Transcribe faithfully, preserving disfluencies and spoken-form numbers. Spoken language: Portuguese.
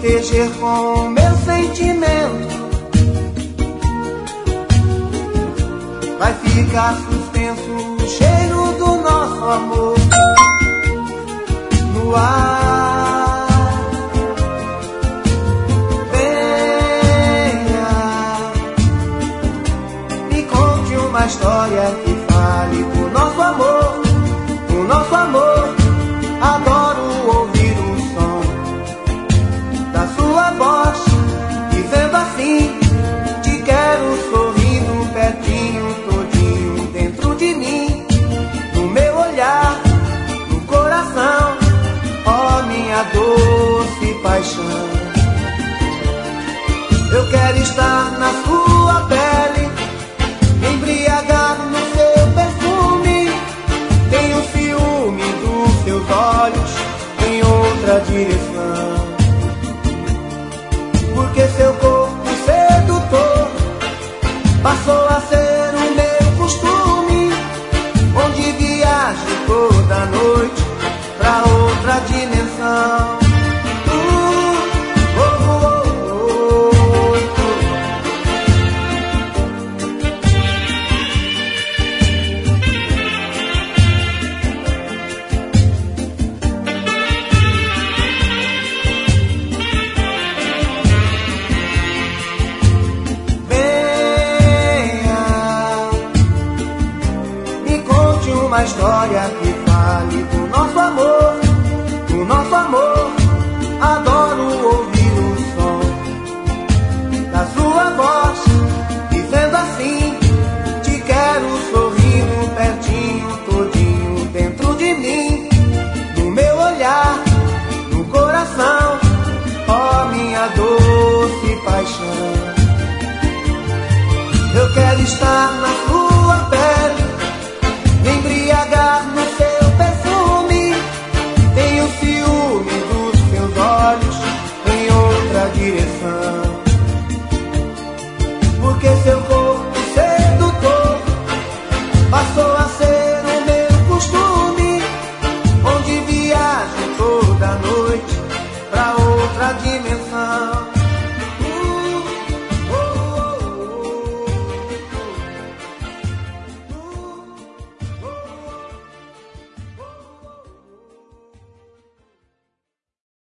proteger com meu sentimento. Vai ficar suspenso o cheiro do nosso amor no ar. Venha, me conte uma história que fale do nosso amor, do nosso amor. Adoro ouvir o som da sua voz, dizendo assim: te quero sorrindo pertinho, todinho dentro de mim, no meu olhar, no coração, ó minha doce paixão. Eu quero estar na sua pele, embriagar no seu perfume. Tenho ciúme dos seus olhos em outra direção, porque seu corpo sedutor passou a ser o meu costume, onde viajo toda noite pra outra dimensão. Uh, oh, oh, oh, oh, uma história que fale do nosso amor, do nosso amor. Adoro ouvir o som da sua voz, dizendo assim: te quero sorrindo pertinho, todinho dentro de mim, no meu olhar, no coração, ó minha doce paixão. Eu quero estar na sua pele, embriagar no seu perfume. Tenho ciúme dos seus olhos em outra direção, porque seu